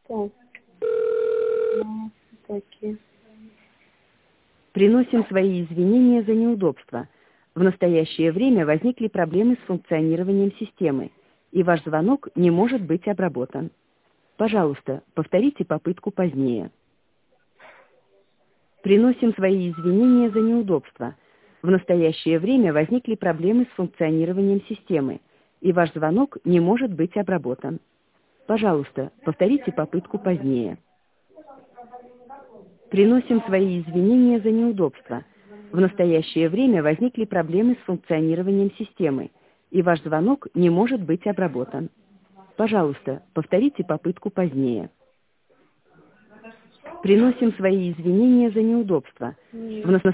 Так. Такие. Приносим свои извинения за неудобства. В настоящее время возникли проблемы с функционированием системы, и ваш звонок не может быть обработан. Пожалуйста, повторите попытку позднее. Приносим свои извинения за неудобства. В настоящее время возникли проблемы с функционированием системы, и ваш звонок не может быть обработан. Пожалуйста, повторите попытку позднее. Приносим свои извинения за неудобства. В настоящее время возникли проблемы с функционированием системы, и ваш звонок не может быть обработан. Пожалуйста, повторите попытку позднее. Приносим свои извинения за неудобства. В